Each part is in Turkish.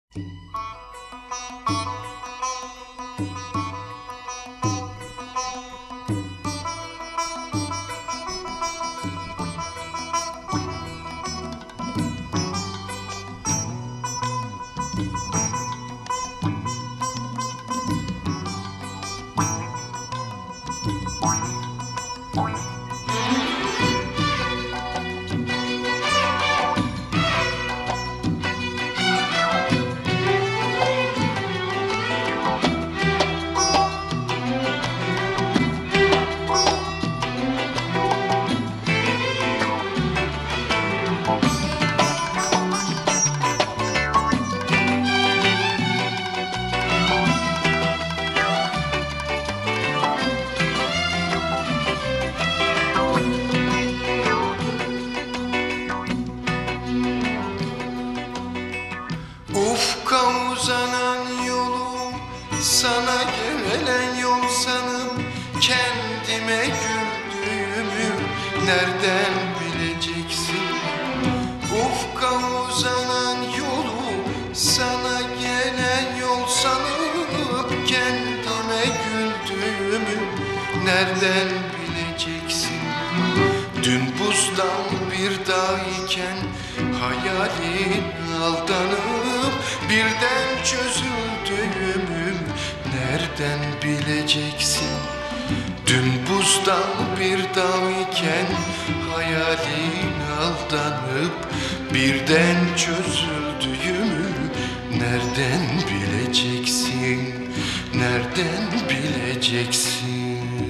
Ufka uzanan yolu sana gelen yol sanıp kendime güldüğümü nereden bileceksin? Ufka uzanan yolu sana gelen yol sanıp kendime güldüğümü nereden bileceksin? Dün buzdan bir dağ iken hayalin aldanıp birden çözüldüğümü nereden bileceksin? Dün buzdan bir dağ iken hayalin aldanıp birden çözüldüğümü nereden bileceksin? Nereden bileceksin?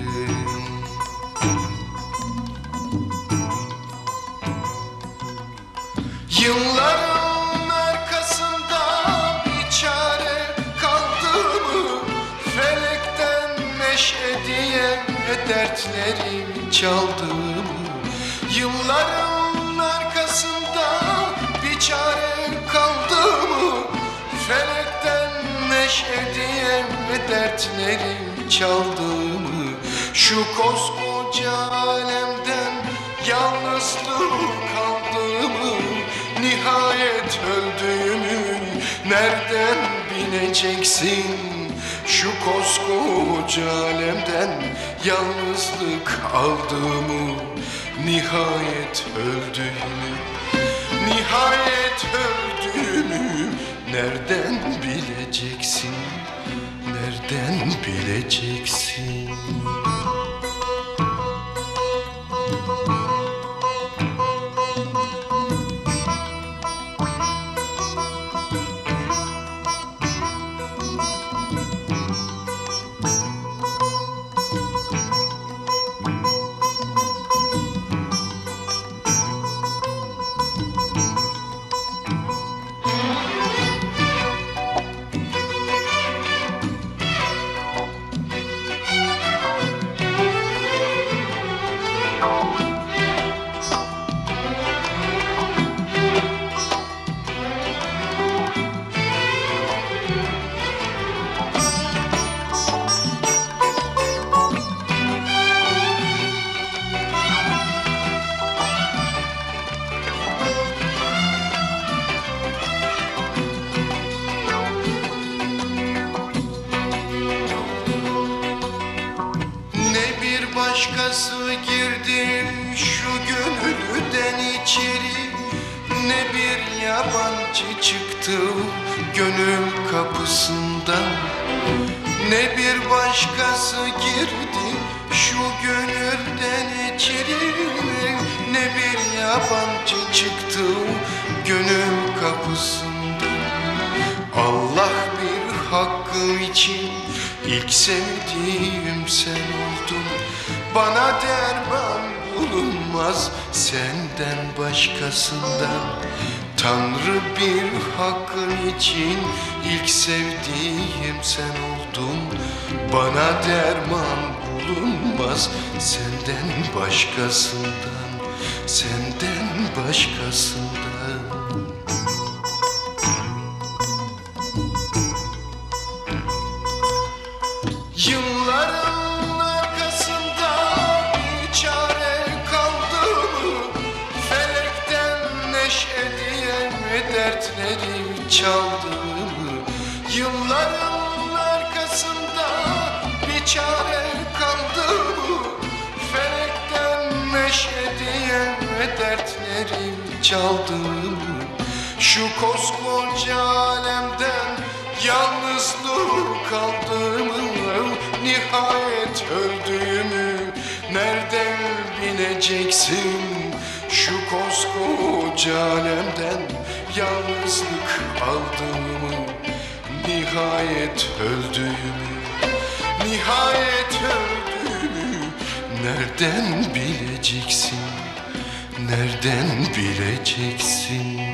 Yılların arkasında bir çare kaldı mı? Felekten meşe diye dertlerim çaldı mı? Yılların arkasında bir çare kaldı mı? Felekten meşe diye dertlerim çaldı mı? Şu koskoca alemden yalnızlık kaldı mı? Nihayet öldüğümü nereden bileceksin? Şu koskoca alemden yalnızlık aldığımı, nihayet öldüğümü, nihayet öldüğümü nereden bileceksin? Nereden bileceksin? Başkası girdi şu gönülden içeri, ne bir yabancı çıktı gönül kapısından. Ne bir başkası girdi şu gönülden içeri, ne bir yabancı çıktı gönül kapısından. Allah bir hakkı için ilk sevdiğim sen oldun. Bana derman bulunmaz senden başkasından. Tanrı bir hakkın için ilk sevdiğim sen oldun. Bana derman bulunmaz senden başkasından, senden başkasından. Yılların arkasında bir çare kaldı mı? Felekten neşe diye dertleri çaldı mı? Yılların arkasında bir çare kaldı mı? Felekten neşe diye dertlerim çaldı mı? Şu koskoca alemden yalnızlık kaldı mı? Nihayet öldüğümü nereden bileceksin? Şu koskoca alemden yalnızlık aldığımı, nihayet öldüğümü, nihayet öldüğümü nereden bileceksin? Nereden bileceksin?